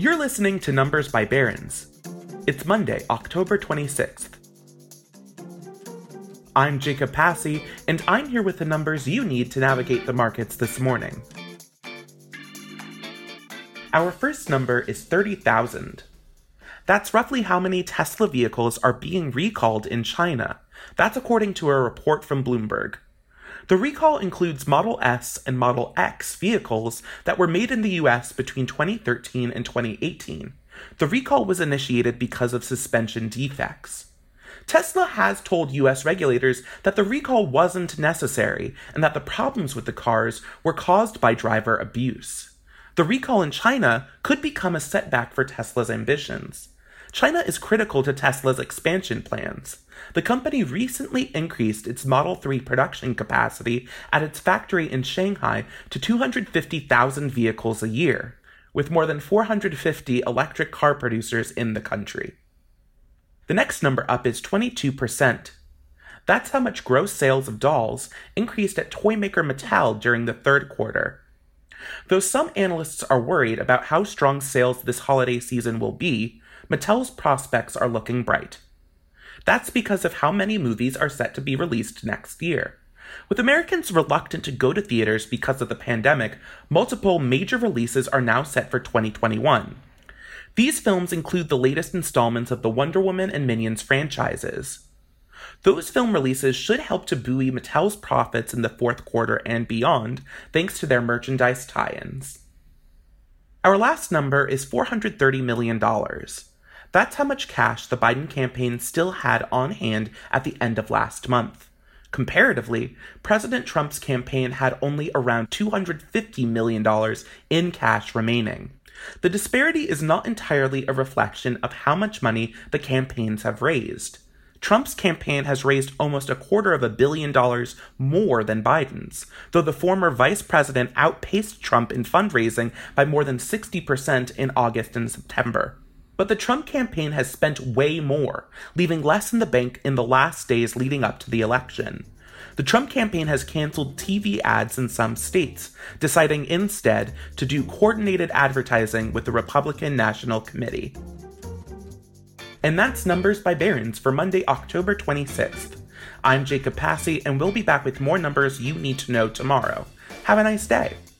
You're listening to Numbers by Barron's. It's Monday, October 26th. I'm Jacob Passy, and I'm here with the numbers you need to navigate the markets this morning. Our first number is 30,000. That's roughly how many Tesla vehicles are being recalled in China. That's according to a report from Bloomberg. The recall includes Model S and Model X vehicles that were made in the US between 2013 and 2018. The recall was initiated because of suspension defects. Tesla has told US regulators that the recall wasn't necessary and that the problems with the cars were caused by driver abuse. The recall in China could become a setback for Tesla's ambitions. China is critical to Tesla's expansion plans. The company recently increased its Model 3 production capacity at its factory in Shanghai to 250,000 vehicles a year, with more than 450 electric car producers in the country. The next number up is 22%. That's how much gross sales of dolls increased at toy maker Mattel during the third quarter. Though some analysts are worried about how strong sales this holiday season will be, Mattel's prospects are looking bright. That's because of how many movies are set to be released next year. With Americans reluctant to go to theaters because of the pandemic, multiple major releases are now set for 2021. These films include the latest installments of the Wonder Woman and Minions franchises. Those film releases should help to buoy Mattel's profits in the fourth quarter and beyond, thanks to their merchandise tie-ins. Our last number is $430 million. That's how much cash the Biden campaign still had on hand at the end of last month. Comparatively, President Trump's campaign had only around $250 million in cash remaining. The disparity is not entirely a reflection of how much money the campaigns have raised. Trump's campaign has raised almost $250 million more than Biden's, though the former vice president outpaced Trump in fundraising by more than 60% in August and September. But the Trump campaign has spent way more, leaving less in the bank in the last days leading up to the election. The Trump campaign has canceled TV ads in some states, deciding instead to do coordinated advertising with the Republican National Committee. And that's Numbers by Barron's for Monday, October 26th. I'm Jacob Passy, and we'll be back with more numbers you need to know tomorrow. Have a nice day.